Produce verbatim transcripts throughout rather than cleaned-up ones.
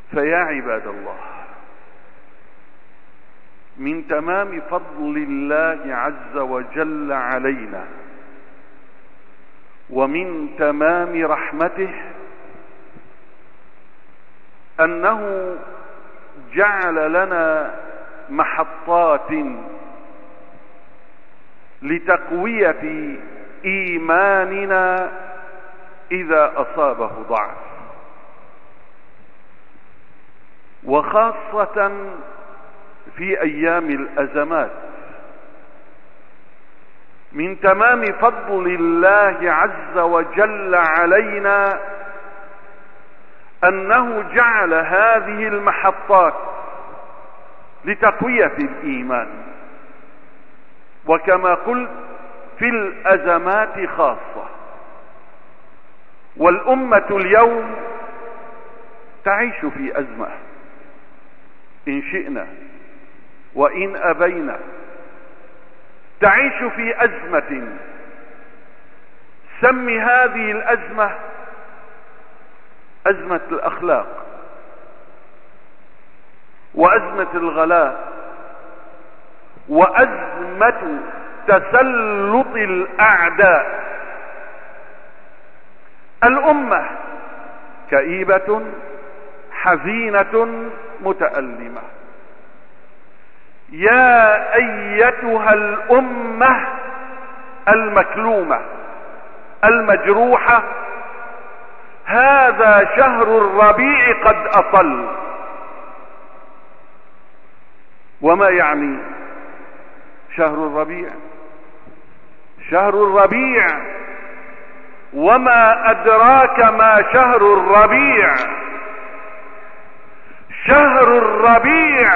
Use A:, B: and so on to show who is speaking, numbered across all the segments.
A: فيا عباد الله، من تمام فضل الله عز وجل علينا ومن تمام رحمته أنه جعل لنا محطات لتقوية إيماننا إذا أصابه ضعف، وخاصة في أيام الأزمات. من تمام فضل الله عز وجل علينا أنه جعل هذه المحطات لتقوية الإيمان، وكما قلت في الأزمات خاصة. والأمة اليوم تعيش في أزمة إن شئنا وإن أبينا، تعيش في أزمة. سم هذه الأزمة أزمة الأخلاق، وأزمة الغلاء، وأزمة تسلط الأعداء. الأمة كئيبة حزينة متألمة. يا أيتها الأمة المكلومة المجروحة، هذا شهر الربيع قد أطل. وما يعني شهر الربيع؟ شهر الربيع، وما أدراك ما شهر الربيع؟ شهر الربيع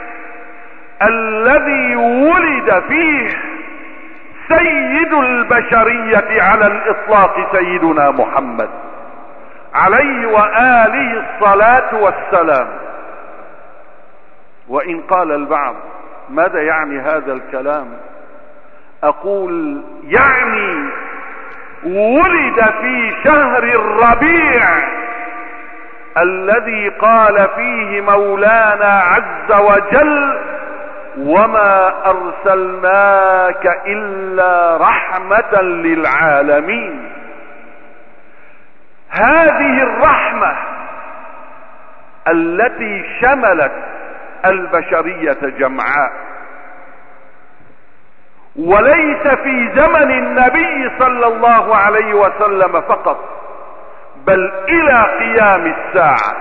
A: الذي ولد فيه سيد البشرية على الإطلاق، سيدنا محمد عليه وآله الصلاة والسلام. وإن قال البعض ماذا يعني هذا الكلام؟ أقول يعني ولد في شهر الربيع الذي قال فيه مولانا عز وجل: وما أرسلناك إلا رحمة للعالمين. هذه الرحمة التي شملت البشرية جمعاء، وليس في زمن النبي صلى الله عليه وسلم فقط، بل إلى قيام الساعة.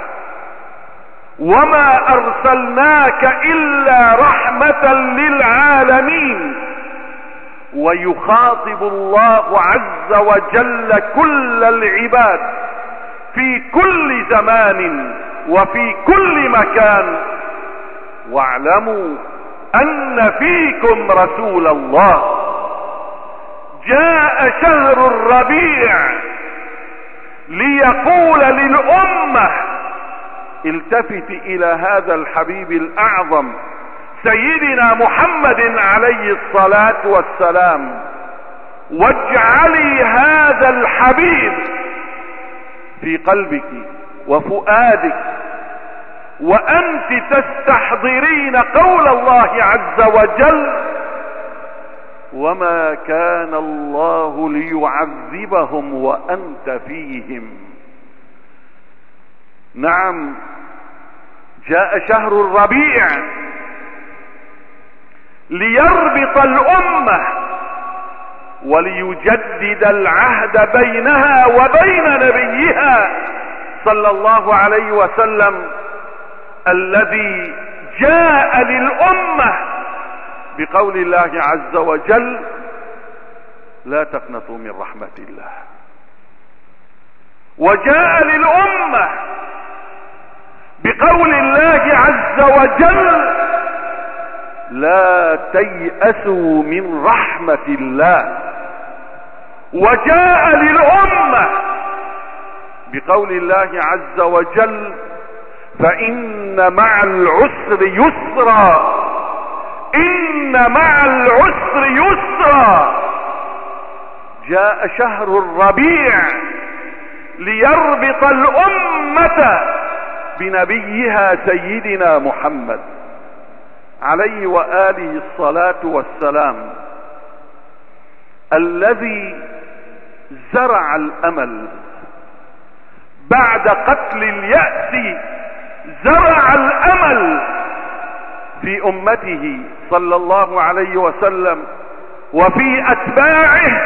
A: وما أرسلناك إلا رحمة للعالمين. ويخاطب الله عز وجل كل العباد في كل زمان وفي كل مكان: واعلموا أن فيكم رسول الله. جاء شهر الربيع ليقول للأمة: التفت إلى هذا الحبيب الأعظم سيدنا محمد عليه الصلاة والسلام، واجعلي هذا الحبيب في قلبك وفؤادك، وأنت تستحضرين قول الله عز وجل: وما كان الله ليعذبهم وأنت فيهم. نعم، جاء شهر الربيع ليربط الأمة وليجدد العهد بينها وبين نبيها صلى الله عليه وسلم، الذي جاء للأمة بقول الله عز وجل: لا تقنطوا من رحمة الله. وجاء للأمة بقول الله عز وجل: لا تيأسوا من رحمة الله. وجاء للأمة بقول الله عز وجل: فإن مع العسر يسرا، إن مع العسر يسرا. جاء شهر الربيع ليربط الأمة بنبيها سيدنا محمد عليه وآله الصلاة والسلام، الذي زرع الأمل بعد قتل اليأس، زرع الأمل في أمته صلى الله عليه وسلم وفي أتباعه،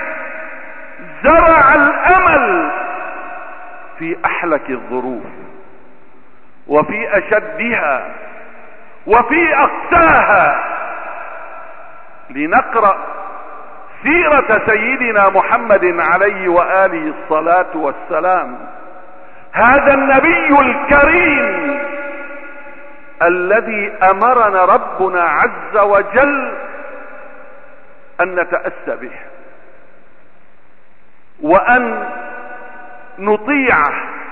A: زرع الأمل في أحلك الظروف وفي أشدها وفي أقساها. لنقرأ سيرة سيدنا محمد عليه وآله الصلاة والسلام، هذا النبي الكريم الذي أمرنا ربنا عز وجل أن نتأسى به وأن نطيعه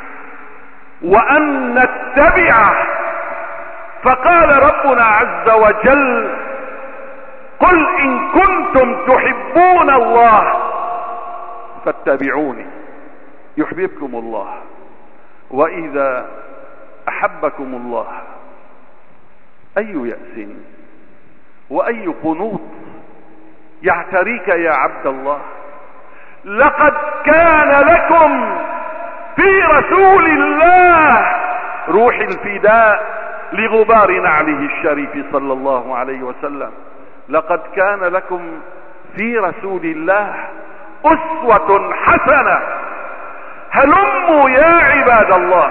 A: وأن نتبعه. فقال ربنا عز وجل: قل إن كنتم تحبون الله فاتبعوني يحببكم الله وإذا أحبكم الله. أي يأس وأي قنوط يعتريك يا عبد الله. لقد كان لكم في رسول الله روح الفداء لغبار نعله الشريف صلى الله عليه وسلم. لقد كان لكم في رسول الله أسوة حسنة. هلموا يا عباد الله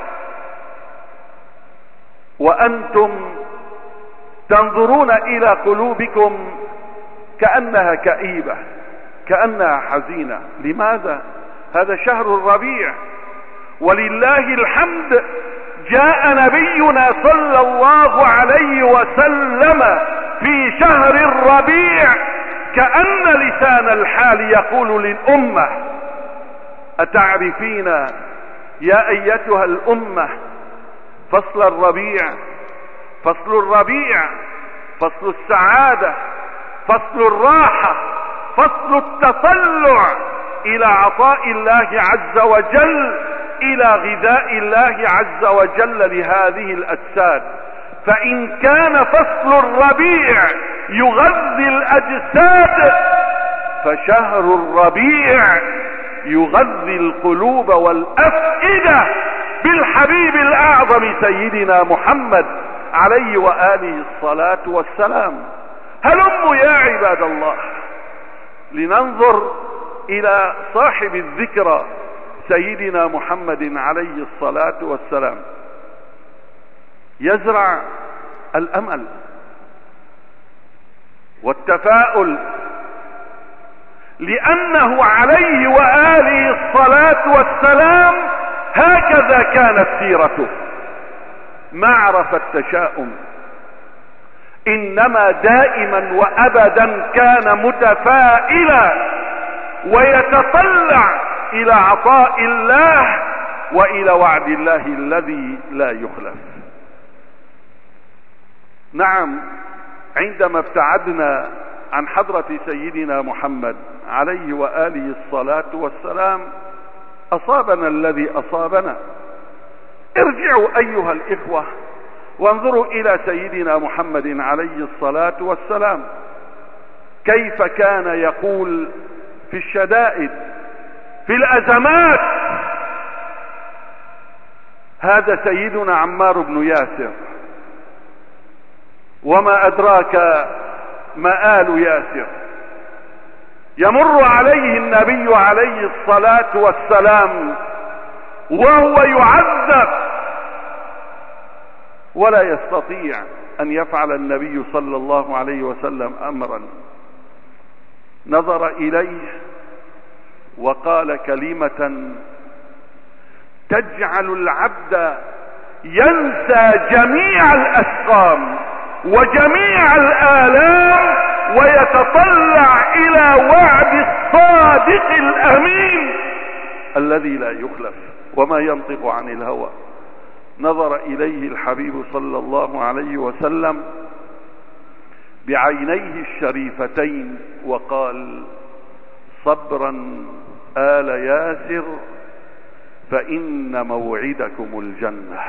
A: وأنتم تنظرون إلى قلوبكم كأنها كئيبة، كأنها حزينة. لماذا؟ هذا شهر الربيع، ولله الحمد جاء نبينا صلى الله عليه وسلم في شهر الربيع كأن لسان الحال يقول للأمة: أتعرفين يا أيتها الأمة فصل الربيع؟ فصل الربيع فصل السعادة، فصل الراحة، فصل التطلع إلى عطاء الله عز وجل، إلى غذاء الله عز وجل لهذه الأجساد. فإن كان فصل الربيع يغذي الأجساد، فشهر الربيع يغذي القلوب والأفئدة بالحبيب الأعظم سيدنا محمد عليه وآله الصلاة والسلام. هلموا يا عباد الله لننظر إلى صاحب الذكرى سيدنا محمد عليه الصلاة والسلام. يزرع الأمل والتفاؤل، لأنه عليه وآله الصلاة والسلام هكذا كانت سيرته. ما عرف التشاؤم، إنما دائما وأبدا كان متفائلا ويتطلع إلى عطاء الله وإلى وعد الله الذي لا يخلف. نعم، عندما ابتعدنا عن حضرة سيدنا محمد عليه وآله الصلاة والسلام أصابنا الذي أصابنا. ارجعوا أيها الإخوة وانظروا إلى سيدنا محمد عليه الصلاة والسلام، كيف كان يقول في الشدائد، في الأزمات. هذا سيدنا عمار بن ياسر، وما أدراك مآل ياسر. يمر عليه النبي عليه الصلاة والسلام وهو يعذب، ولا يستطيع أن يفعل النبي صلى الله عليه وسلم أمرا. نظر إليه وقال كلمة تجعل العبد ينسى جميع الأسقام وجميع الآلام ويتطلع إلى وعد الصادق الأمين الذي لا يخلف وما ينطق عن الهوى. نظر إليه الحبيب صلى الله عليه وسلم بعينيه الشريفتين وقال: صبرا آل ياسر، فإن موعدكم الجنة.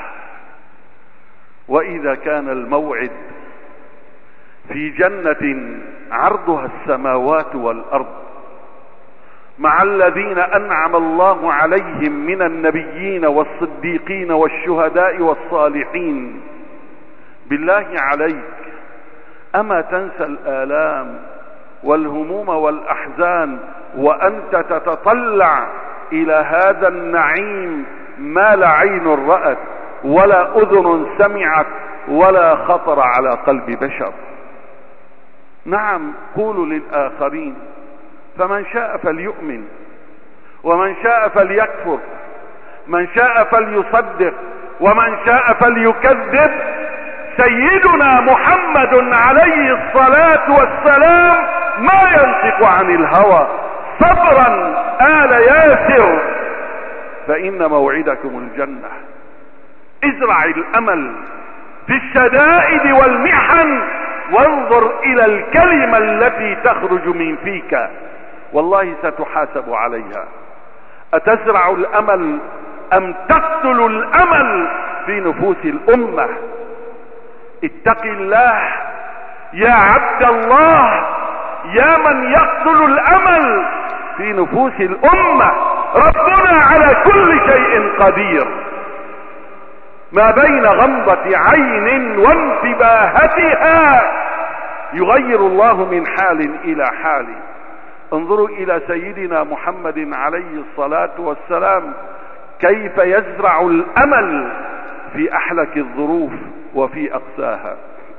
A: وإذا كان الموعد في جنة عرضها السماوات والأرض مع الذين أنعم الله عليهم من النبيين والصديقين والشهداء والصالحين، بالله عليك أما تنسى الآلام والهموم والأحزان وأنت تتطلع إلى هذا النعيم ما لا عين رأت ولا أذن سمعت ولا خطر على قلب بشر؟ نعم، قولوا للآخرين، فمن شاء فليؤمن ومن شاء فليكفر، من شاء فليصدق ومن شاء فليكذب. سيدنا محمد عليه الصلاة والسلام ما ينطق عن الهوى. صبرا آل ياسر فإن موعدكم الجنة. ازرع الأمل في الشدائد والمحن وانظر إلى الكلمة التي تخرج من فيك، والله ستحاسب عليها. أتزرع الأمل أم تقتل الأمل في نفوس الأمة؟ اتق الله يا عبد الله، يا من يقتل الأمل في نفوس الأمة. ربنا على كل شيء قدير، ما بين غمضة عين وانتباهتها يغير الله من حال إلى حال. انظروا إلى سيدنا محمد عليه الصلاة والسلام كيف يزرع الأمل في أحلك الظروف وفي أقساها.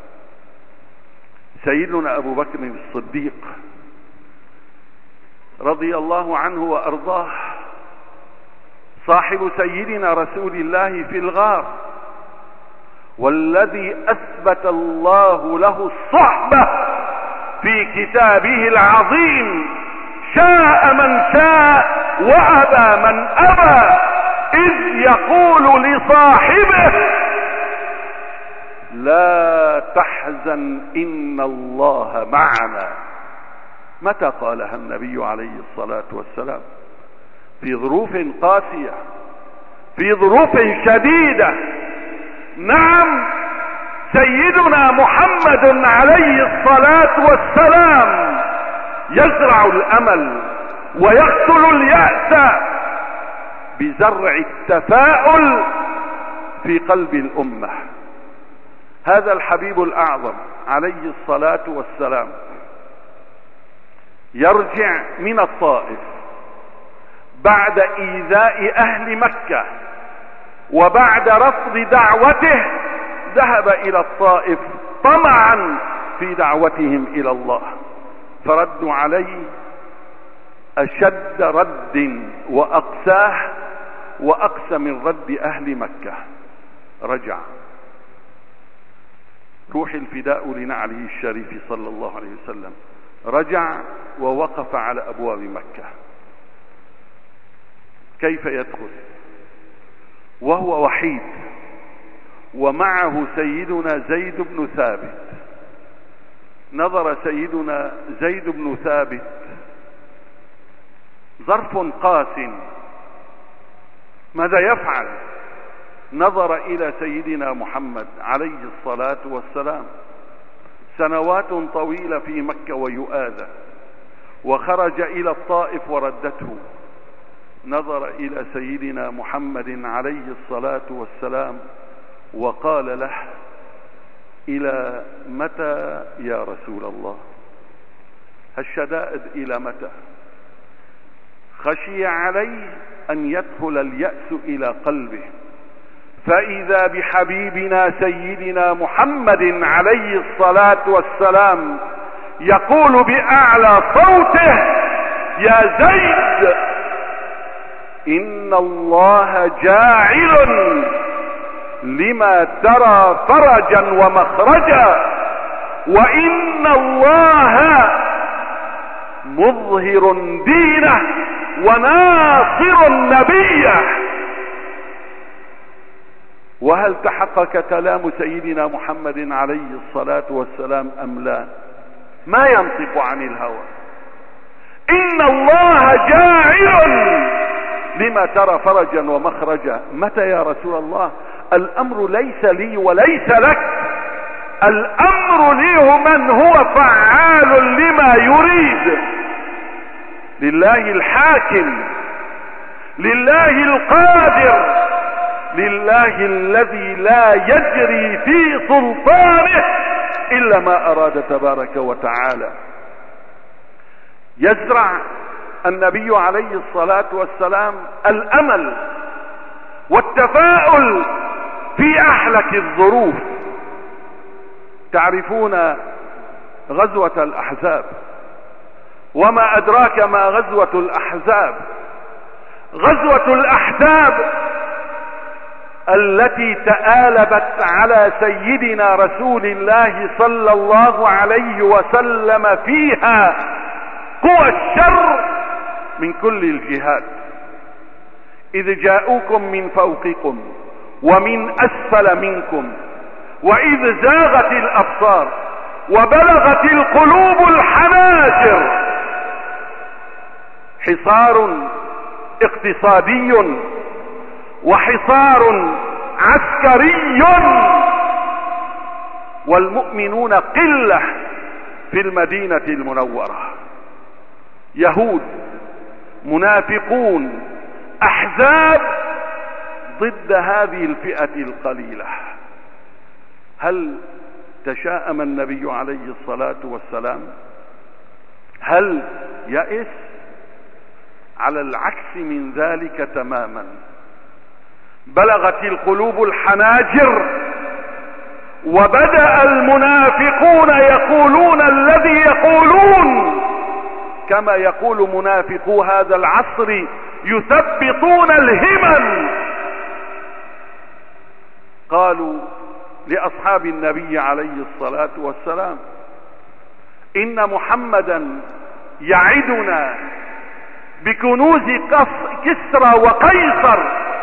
A: سيدنا أبو بكر الصديق رضي الله عنه وأرضاه صاحب سيدنا رسول الله في الغار، والذي أثبت الله له الصحبة في كتابه العظيم، شاء من شاء وأبى من أبى، إذ يقول لصاحبه لا تحزن إن الله معنا. متى قالها النبي عليه الصلاة والسلام؟ في ظروف قاسية، في ظروف شديدة. نعم، سيدنا محمد عليه الصلاة والسلام يزرع الأمل ويقتل اليأس بزرع التفاؤل في قلب الأمة. هذا الحبيب الأعظم عليه الصلاة والسلام يرجع من الطائف بعد إيذاء أهل مكة وبعد رفض دعوته، ذهب إلى الطائف طمعا في دعوتهم إلى الله، فردوا عليه أشد رد وأقساه وأقسى من رد أهل مكة. رجع روح الفداء لنعله الشريف صلى الله عليه وسلم، رجع ووقف على أبواب مكة. كيف يدخل وهو وحيد ومعه سيدنا زيد بن ثابت؟ نظر سيدنا زيد بن ثابت، ظرف قاس، ماذا يفعل؟ نظر إلى سيدنا محمد عليه الصلاة والسلام، سنوات طويلة في مكة ويؤاذى، وخرج إلى الطائف وردته. نظر إلى سيدنا محمد عليه الصلاة والسلام وقال له: إلى متى يا رسول الله؟ الشدائد إلى متى؟ خشي عليه أن يدخل اليأس إلى قلبه، فإذا بحبيبنا سيدنا محمد عليه الصلاة والسلام يقول بأعلى صوته: يا زيد، إن الله جاعل لما ترى فرجا ومخرجا، وإن الله مظهر دينه وناصر نبيه. وهل تحقق كلام سيدنا محمد عليه الصلاة والسلام أم لا؟ ما ينطق عن الهوى. إن الله جاعل لما ترى فرجا ومخرجا. متى يا رسول الله؟ الامر ليس لي وليس لك، الامر لمن هو فعال لما يريد. لله الحاكم، لله القادر، لله الذي لا يجري في سلطانه الا ما اراد تبارك وتعالى. يزرع النبي عليه الصلاة والسلام الامل والتفاؤل في احلك الظروف. تعرفون غزوة الاحزاب، وما ادراك ما غزوة الاحزاب؟ غزوة الاحزاب التي تآلبت على سيدنا رسول الله صلى الله عليه وسلم فيها قوى الشر من كل الجهات، إذ جاءوكم من فوقكم ومن أسفل منكم وإذ زاغت الأبصار وبلغت القلوب الحناجر. حصار اقتصادي وحصار عسكري، والمؤمنون قلة في المدينة المنورة. يهود، منافقون، احزاب ضد هذه الفئة القليلة. هل تشاءم النبي عليه الصلاة والسلام؟ هل يئس؟ على العكس من ذلك تماما. بلغت القلوب الحناجر، وبدأ المنافقون يقولون الذي يقولون، كما يقول منافقو هذا العصر، يثبطون الهمم. قالوا لأصحاب النبي عليه الصلاة والسلام: إن محمدا يعدنا بكنوز كسرى وقيصر،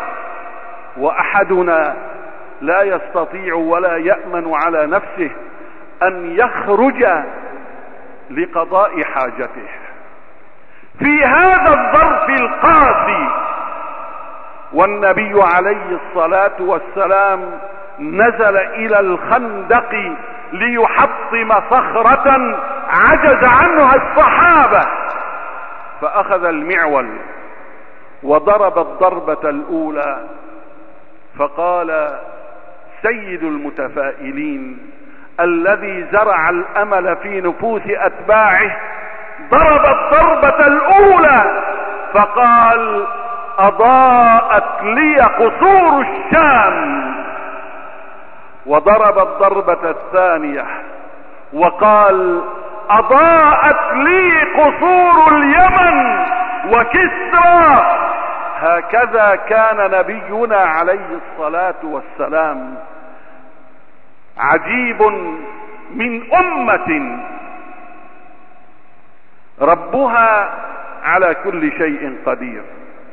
A: وأحدنا لا يستطيع ولا يأمن على نفسه أن يخرج لقضاء حاجته. في هذا الظرف القاسي والنبي عليه الصلاة والسلام نزل إلى الخندق ليحطم صخرة عجز عنها الصحابة، فأخذ المعول وضرب الضربة الأولى، فقال سيد المتفائلين الذي زرع الأمل في نفوس أتباعه ضرب الضربة الأولى فقال: أضاءت لي قصور الشام. وضرب الضربة الثانية وقال: أضاءت لي قصور اليمن وكسرى. هكذا كان نبينا عليه الصلاة والسلام. عجيب من أمة ربها على كل شيء قدير.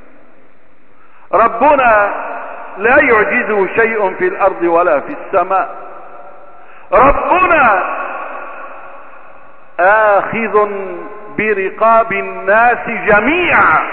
A: ربنا لا يعجزه شيء في الأرض ولا في السماء. ربنا آخذ برقاب الناس جميعا.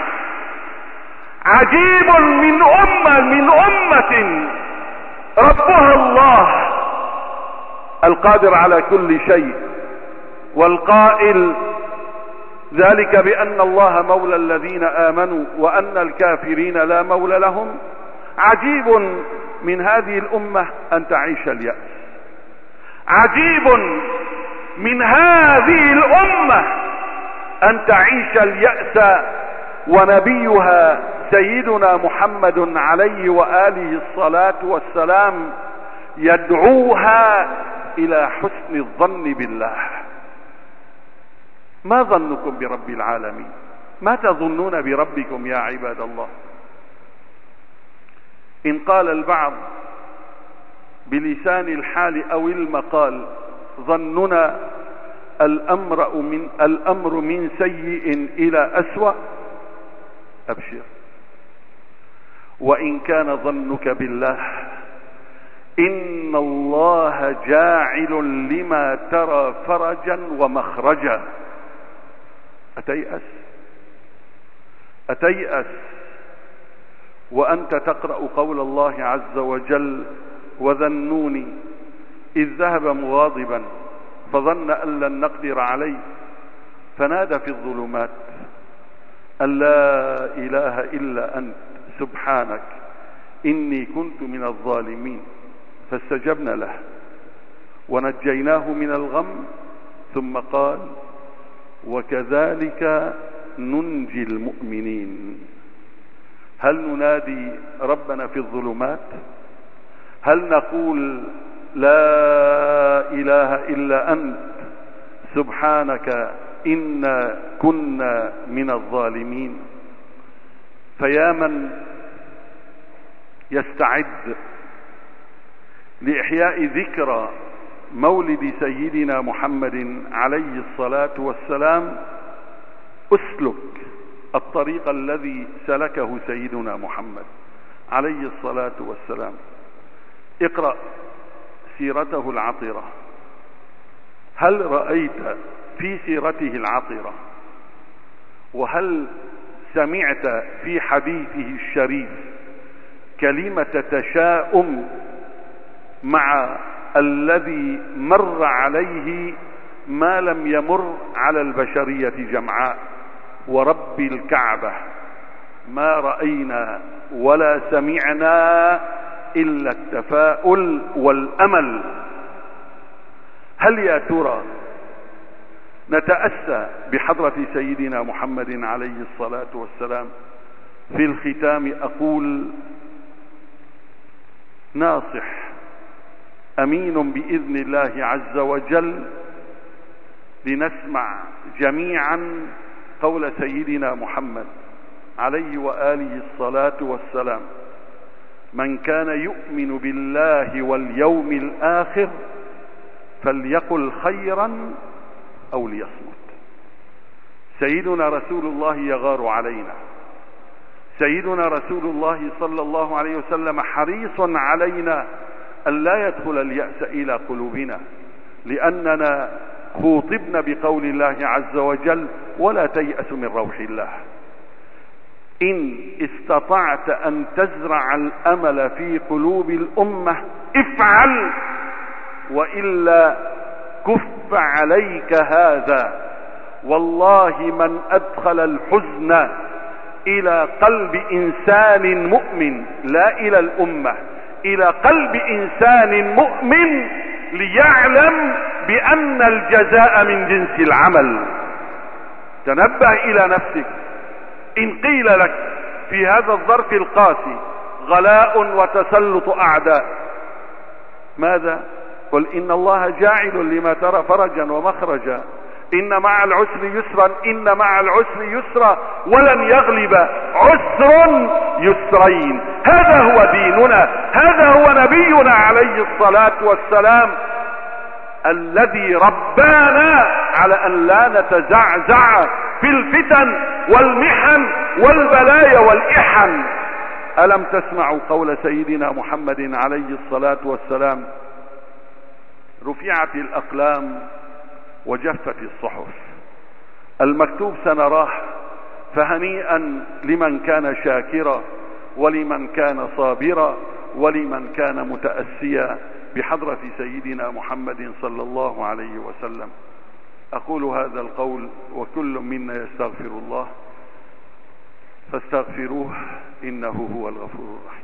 A: عجيب من أمة من أمة ربها الله القادر على كل شيء، والقائل ذلك بأن الله مولى الذين آمنوا وأن الكافرين لا مولى لهم. عجيب من هذه الأمة أن تعيش اليأس. عجيب من هذه الأمة أن تعيش اليأس، ونبيها سيدنا محمد عليه وآله الصلاة والسلام يدعوها إلى حسن الظن بالله. ما ظنكم برب العالمين؟ ما تظنون بربكم يا عباد الله؟ إن قال البعض بلسان الحال أو المقال: ظننا الأمر من, الأمر من سيء إلى أسوأ، أبشر. وإن كان ظنك بالله إن الله جاعل لما ترى فرجا ومخرجا. أتيأس أتيأس وأنت تقرأ قول الله عز وجل: وذا النون إذ ذهب مغاضبا فظن أن لن نقدر عليه فنادى في الظلمات أن لا إله إلا أنت سبحانك إني كنت من الظالمين، فاستجبنا له ونجيناه من الغم. ثم قال: وكذلك ننجي المؤمنين. هل ننادي ربنا في الظلمات؟ هل نقول: لا إله إلا أنت سبحانك إنا كنا من الظالمين؟ فيا من يستعد لإحياء ذكرى مولد سيدنا محمد عليه الصلاة والسلام، اسلك الطريق الذي سلكه سيدنا محمد عليه الصلاة والسلام. اقرأ سيرته العطرة. هل رأيت في سيرته العطرة وهل سمعت في حديثه الشريف كلمة تشاؤم مع الذي مر عليه ما لم يمر على البشرية جمعاء؟ ورب الكعبة ما رأينا ولا سمعنا إلا التفاؤل والأمل. هل يا ترى نتأسى بحضرة سيدنا محمد عليه الصلاة والسلام؟ في الختام أقول: ناصح أمين بإذن الله عز وجل لنسمع جميعا قول سيدنا محمد عليه وآله الصلاة والسلام: من كان يؤمن بالله واليوم الآخر فليقل خيرا أو ليصمت. سيدنا رسول الله يغار علينا، سيدنا رسول الله صلى الله عليه وسلم حريص علينا أن لا يدخل اليأس إلى قلوبنا، لأننا خوطبنا بقول الله عز وجل: ولا تيأس من روح الله. إن استطعت أن تزرع الأمل في قلوب الأمة افعل، وإلا كف عليك هذا. والله من أدخل الحزن إلى قلب إنسان مؤمن، لا إلى الأمة، إلى قلب إنسان مؤمن، ليعلم بأن الجزاء من جنس العمل. تنبه إلى نفسك. إن قيل لك في هذا الظرف القاسي غلاء وتسلط أعداء، ماذا؟ قل إن الله جاعل لما ترى فرجا ومخرجا، إن مع العسر يسرا، إن مع العسر يسرا، ولن يغلب عسر يسرين. هذا هو ديننا، هذا هو نبينا عليه الصلاة والسلام الذي ربانا على أن لا نتزعزع في الفتن والمحن والبلايا والإحن. ألم تسمعوا قول سيدنا محمد عليه الصلاة والسلام: رفعت الأقلام وجفت الصحف، المكتوب سنراه، فهنيئا لمن كان شاكرا ولمن كان صابرا ولمن كان متأسيا بحضرة سيدنا محمد صلى الله عليه وسلم. أقول هذا القول وكل منا يستغفر الله، فاستغفروه إنه هو الغفور الرحيم.